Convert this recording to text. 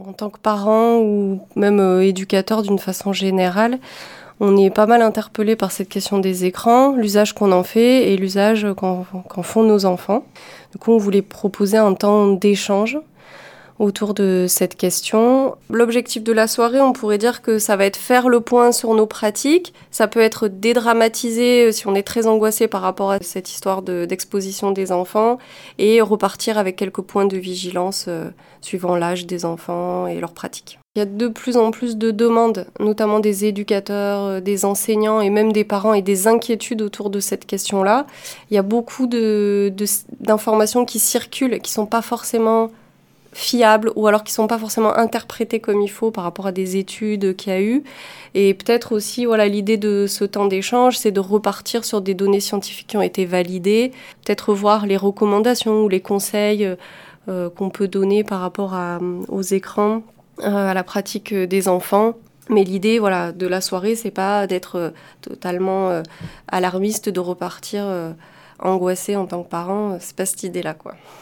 En tant que parent ou même éducateur d'une façon générale, on est pas mal interpellé par cette question des écrans, l'usage qu'on en fait et l'usage qu'en font nos enfants. Du coup, on voulait proposer un temps d'échange autour de cette question. L'objectif de la soirée, on pourrait dire que ça va être faire le point sur nos pratiques. Ça peut être dédramatiser si on est très angoissé par rapport à cette histoire d'exposition des enfants et repartir avec quelques points de vigilance suivant l'âge des enfants et leurs pratiques. Il y a de plus en plus de demandes, notamment des éducateurs, des enseignants et même des parents et des inquiétudes autour de cette question-là. Il y a beaucoup d'informations qui circulent, qui ne sont pas forcément fiables ou alors qui sont pas forcément interprétés comme il faut par rapport à des études qu'il y a eu. Et peut-être aussi, l'idée de ce temps d'échange, c'est de repartir sur des données scientifiques qui ont été validées, peut-être voir les recommandations ou les conseils qu'on peut donner par rapport aux écrans, à la pratique des enfants. Mais l'idée de la soirée, c'est pas d'être totalement alarmiste, de repartir angoissé en tant que parent. C'est pas cette idée-là, quoi.